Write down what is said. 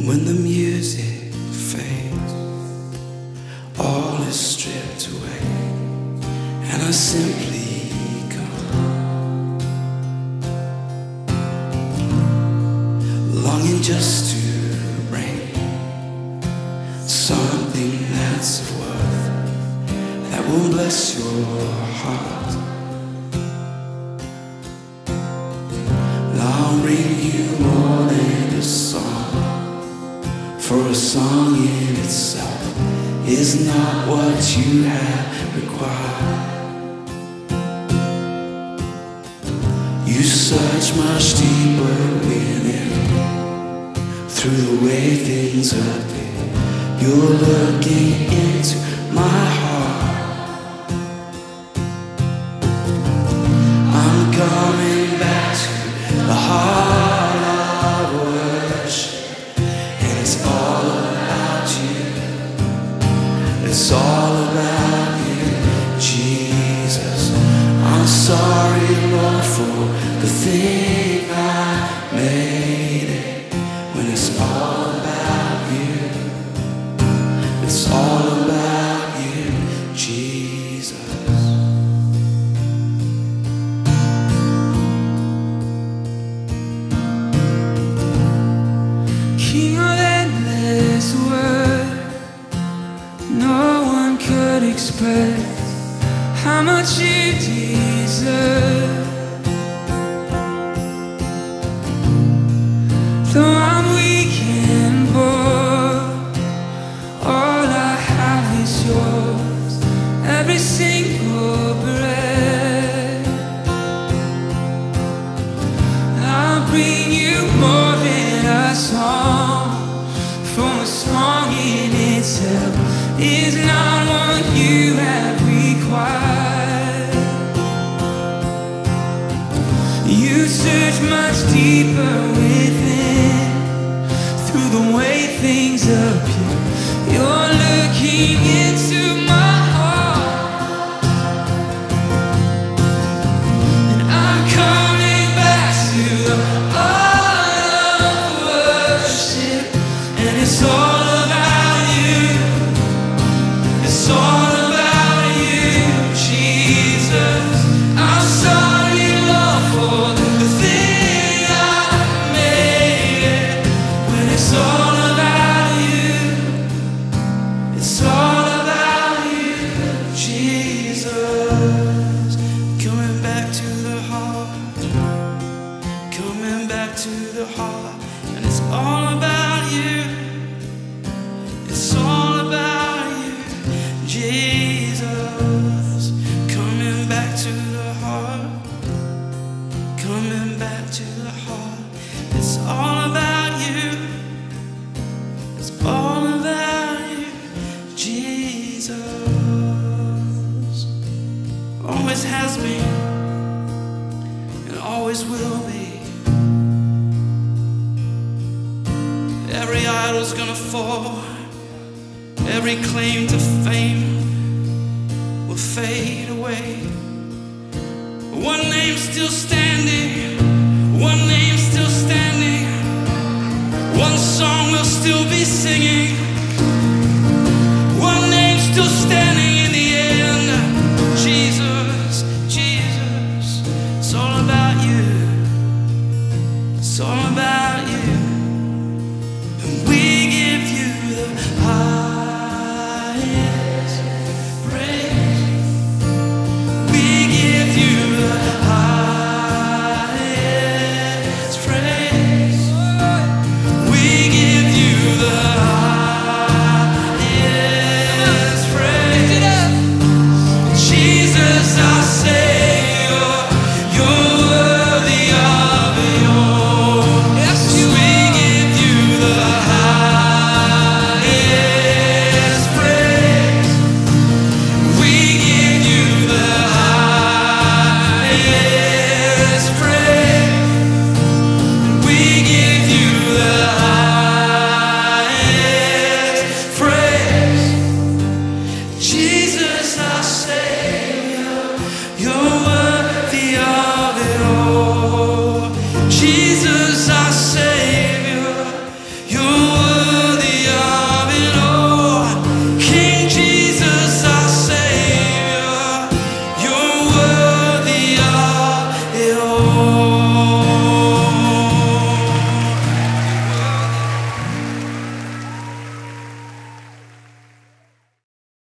When the music fades, all is stripped away, and I simply come, longing just to bring something that's of worth, that will bless your heart. I'll bring you more than a song, for a song in itself is not what you have required. You search much deeper within, through the way things appear. You're looking into my heart. I'm coming back to the heart of worship, and it's all about you. It's all about you, Jesus. I'm sorry, Lord, for the thing I made it. When it's all about you, it's all about you, Jesus. King of endless word, no one could express how much you deserve. Though I'm weak and poor, all I have is yours, every single breath. I'll bring you more than a song, for a song in itself is not what you have required. You search much deeper within, through the way things appear. You're looking into my heart, and I'm coming back to the heart of worship, and it's all about you. It's all about you, Jesus. I'm sorry, Lord, for the thing I made it. When it's all about you, it's all about you, Jesus. Coming back to the heart, coming back to the heart, and it's all about you. It's all about you, Jesus. Coming back to the heart, coming back to the heart. It's all about you. It's all about you, Jesus. Always has been and always will be. Every idol's gonna fall, every claim to fame will fade away. One name still standing, one name still standing, one song will still be singing.